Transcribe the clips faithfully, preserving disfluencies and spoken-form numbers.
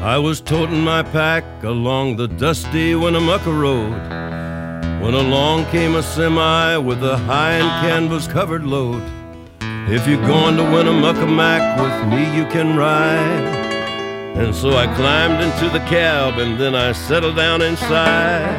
I was toting my pack along the dusty Winnemucca road when along came a semi with a high and canvas covered load. If you're going to Winnemucca Mac with me, you can ride. And so I climbed into the cab and then I settled down inside.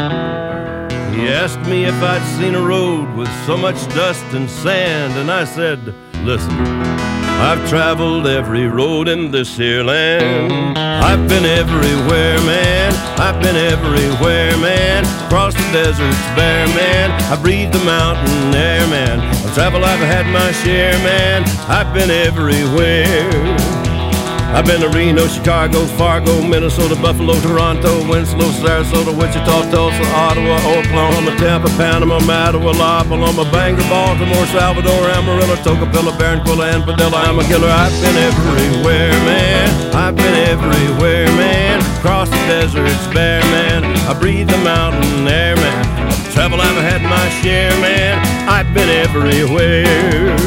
He asked me if I'd seen a road with so much dust and sand, and I said, listen, I've traveled every road in this here land. I've been everywhere, man. I've been everywhere, man. Across the deserts bare, man. I breathe the mountain air, man. I've traveled, I've had my share, man. I've been everywhere. I've been to Reno, Chicago, Fargo, Minnesota, Buffalo, Toronto, Winslow, Sarasota, Wichita, Tulsa, Ottawa, Oklahoma, Tampa, Panama, Mattawa, La Paloma, Bangor, Baltimore, Salvador, Amarillo, Tocopilla, Barranquilla, and Padilla. I'm a killer. I've been everywhere, man. I've been everywhere, man. Across the deserts bare, man. I breathe the mountain air, man. I've traveled, I've had my share, man. I've been everywhere.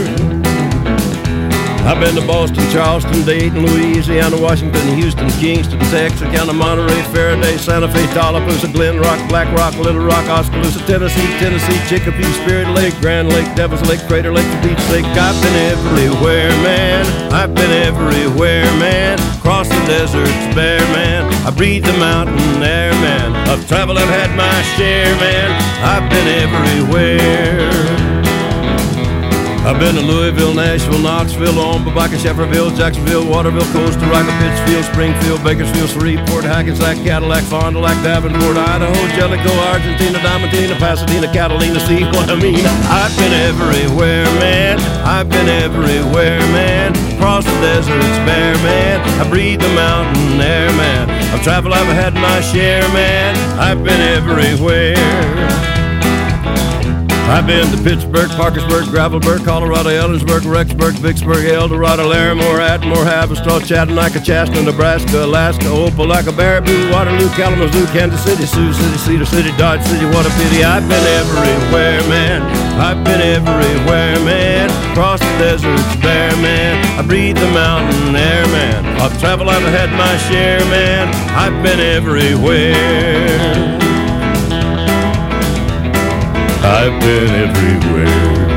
I've been to Boston, Charleston, Dayton, Louisiana, Washington, Houston, Kingston, Texarkana, Monterey, Faraday, Santa Fe, Tallapoosa, Glen Rock, Black Rock, Little Rock, Oskaloosa, Tennessee, Tennessee, Chicopee, Spirit Lake, Grand Lake, Devil's Lake, Crater Lake, Beach Lake. I've been everywhere, man. I've been everywhere, man. Across the deserts bare, man. I breathe the mountain air, man. I've traveled, I've had my share, man. I've been everywhere. I've been to Louisville, Nashville, Knoxville, Omaha, Shefferville, Jacksonville, Waterville, Costa Rica, Pittsfield, Springfield, Bakersfield, Shreveport, Hackensack, Cadillac, Fond du Lac, Davenport, Idaho, Jellicoe, Argentina, Diamantina, Pasadena, Catalina. See what I mean? I've been everywhere, man. I've been everywhere, man. Across the deserts bare, man. I breathe the mountain air, man. I've traveled, I've had my share, man. I've been everywhere. I've been to Pittsburgh, Parkersburg, Gravelburg, Colorado, Ellensburg, Rexburg, Vicksburg, Eldorado, Larimore, Atmore, Haverstraw, Chattanooga, Chastner, Nebraska, Alaska, Opelika, Baraboo, Waterloo, Kalamazoo, Kansas City, Sioux City, Cedar City, Dodge City. What a pity. I've been everywhere, man. I've been everywhere, man. Across the deserts bare, man. I breathe the mountain air, man. I've traveled, I've had my share, man. I've been everywhere. I've been everywhere.